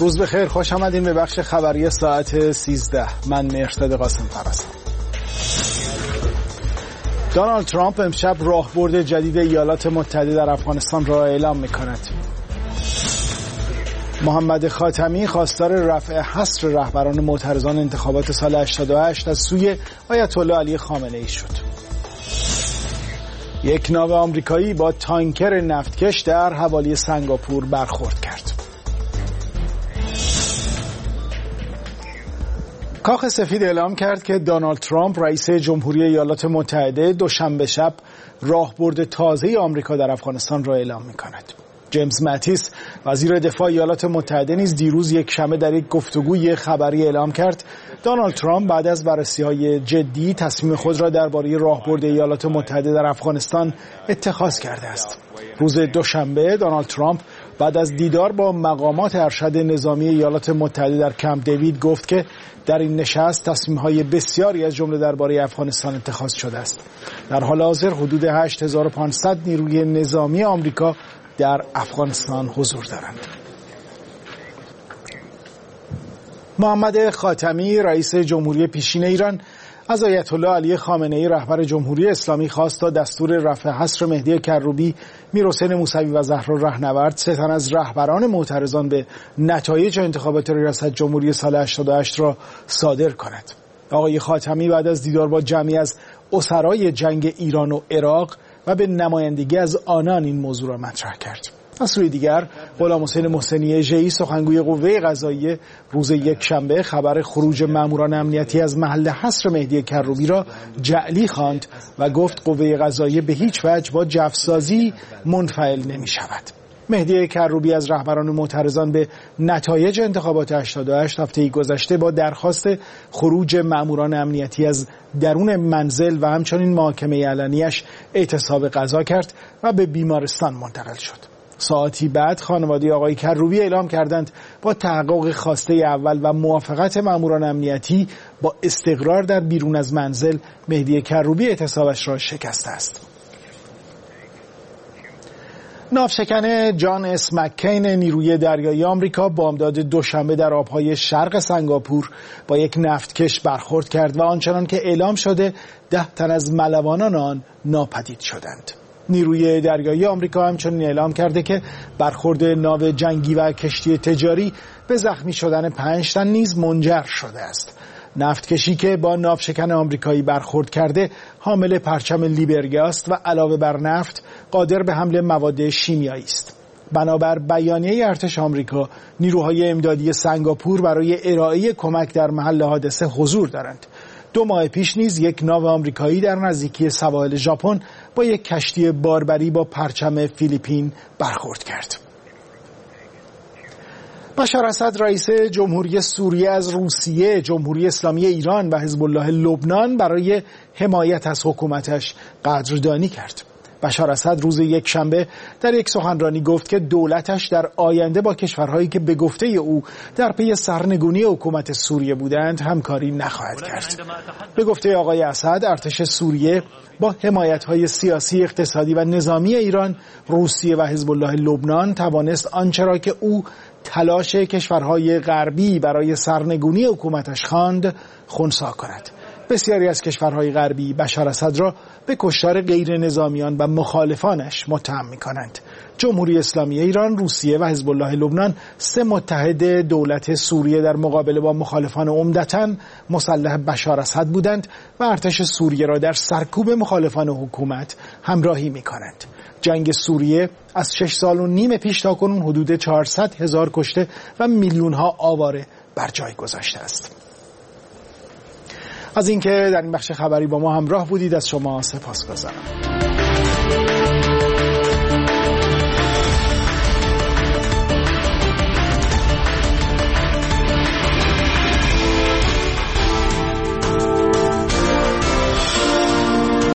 روز بخیر، خوش آمدین به بخش خبری ساعت 13. من مهرزاد قاسم فرستم. دونالد ترامپ امشب راهبرد جدید ایالات متحده در افغانستان را اعلام می‌کند. محمد خاتمی خواستار رفع حصر رهبران معترضان انتخابات سال 88 از سوی آیت الله علی خامنه‌ای شد. یک ناو آمریکایی با تانکر نفتکش در حوالی سنگاپور برخورد کرد. کاخ سفید اعلام کرد که دونالد ترامپ رئیس جمهوری ایالات متحده دوشنبه شب راهبرد تازه آمریکا در افغانستان را اعلام می‌کند. جیمز ماتیس وزیر دفاع ایالات متحده نیز دیروز یک شنبه در یک گفتگوی خبری اعلام کرد دونالد ترامپ بعد از بررسی‌های جدی تصمیم خود را درباره راهبرد ایالات متحده در افغانستان اتخاذ کرده است. روز دوشنبه دونالد ترامپ بعد از دیدار با مقامات ارشد نظامی ایالات متحده در کمپ دیوید گفت که در این نشست تصمیم‌های بسیاری از جمله درباره افغانستان اتخاذ شده است. در حال حاضر حدود 8500 نیروی نظامی آمریکا در افغانستان حضور دارند. محمد خاتمی رئیس جمهوری پیشین ایران از آیت الله علی خامنه‌ای رهبر جمهوری اسلامی خواست تا دستور رفع حصر مهدی کروبی، میرحسین موسوی و زهرا رهنورد، 3 تن از رهبران معترضان به نتایج انتخابات ریاست جمهوری سال 88 را صادر کند. آقای خاتمی بعد از دیدار با جمعی از اسرای جنگ ایران و عراق و به نمایندگی از آنان این موضوع را مطرح کرد. از سوی دیگر غلام حسین محسنی اژه‌ای سخنگوی قوه قضاییه روز یکشنبه خبر خروج ماموران امنیتی از محل حصر مهدی کروبی را جعلی خواند و گفت قوه قضاییه به هیچ وجه با جفسازی منفعل نمی شود. مهدی کروبی از رهبران معترضان به نتایج انتخابات 88 هفته گذشته با درخواست خروج ماموران امنیتی از درون منزل و همچنین محاکمه علنیش اعتصاب غذا کرد و به بیمارستان منتقل شد. ساعتی بعد خانواده آقای کروبی اعلام کردند با تحقق خواسته اول و موافقت ماموران امنیتی با استقرار در بیرون از منزل، مهدی کروبی اعتصابش را شکسته است. ناوشکن جان اس مککین نیروی دریایی آمریکا بامداد دوشنبه در آبهای شرق سنگاپور با یک نفتکش برخورد کرد و آنچنان که اعلام شده 10 تن از ملوانان آن ناپدید شدند. نیروی دریایی آمریکا همچنین اعلام کرده که برخورد ناو جنگی و کشتی تجاری به زخمی شدن 5 تن نیز منجر شده است. نفتکشی که با ناوشکن آمریکایی برخورد کرده حامل پرچم لیبریا است و علاوه بر نفت قادر به حمل مواد شیمیایی است. بنابر بیانیه ارتش آمریکا، نیروهای امدادی سنگاپور برای ارائه کمک در محل حادثه حضور دارند. 2 ماه پیش نیز یک ناو آمریکایی در نزدیکی سواحل ژاپن با یک کشتی باربری با پرچم فیلیپین برخورد کرد. بشار اسد رئیس جمهوری سوریه از روسیه، جمهوری اسلامی ایران و حزب الله لبنان برای حمایت از حکومتش قدردانی کرد. بشار اسد روز یکشنبه در یک سخنرانی گفت که دولتش در آینده با کشورهایی که به گفته او در پی سرنگونی حکومت سوریه بودند همکاری نخواهد کرد. به گفته آقای اسد، ارتش سوریه با حمایت‌های سیاسی، اقتصادی و نظامی ایران، روسیه و حزب الله لبنان توانست آنچه را که او تلاش کشورهای غربی برای سرنگونی حکومتش خواند خنثی کند. بسیاری از کشورهای غربی بشار اسد را به کشتار غیر نظامیان و مخالفانش متهم می‌کنند. جمهوری اسلامی ایران، روسیه و حزب الله لبنان 3 متحد دولت سوریه در مقابله با مخالفان عمدتاً مسلح بشار اسد بودند و ارتش سوریه را در سرکوب مخالفان حکومت همراهی می‌کنند. جنگ سوریه از 6 سال و نیم پیش تاکنون حدود 400,000 کشته و میلیون‌ها آواره بر جای گذاشته است. از اینکه در این بخش خبری با ما همراه بودید از شما سپاسگزارم.